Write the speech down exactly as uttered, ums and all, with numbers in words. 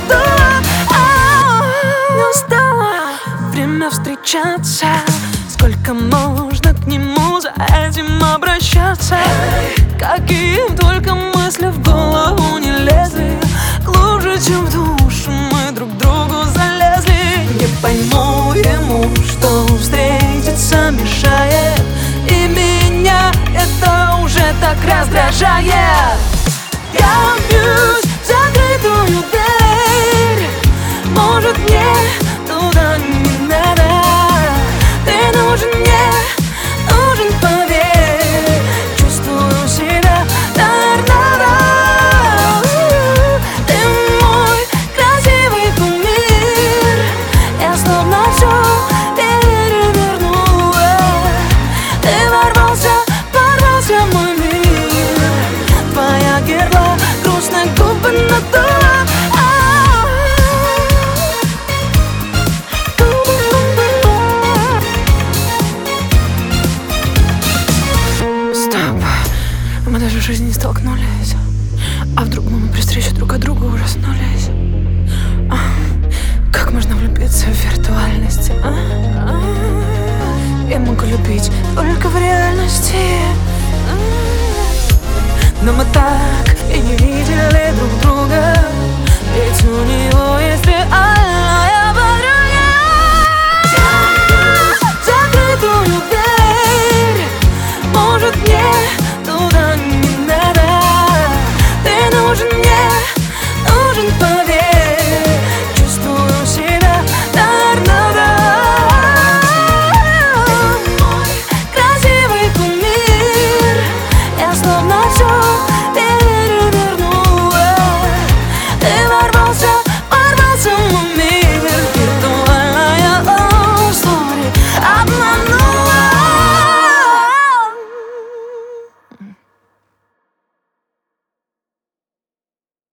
надула. Не устала время встречаться. Сколько можно к нему за этим обращаться? Какие только мысли в голову не лезли. Глубже, чем в душу мы друг другу залезли. Не пойму ему, что встретиться мешает, и меня это уже так раздражает. Я бьюсь в закрытую дверь. Может, мне туда не надо. Ты нужен мне, нужен, поверь. Чувствую себя торнадо. Ты мой красивый кумир. Я словно все перевернула. Ты ворвался, ворвался в мой мир. Твоя герла грустно губы надула. Мы даже в жизни не столкнулись. А вдруг мы при встрече друг от друга ужаснулись? А, как можно влюбиться в виртуальности? А? А? Я могу любить только в реальности. А? Но мы так и не видели друг друга.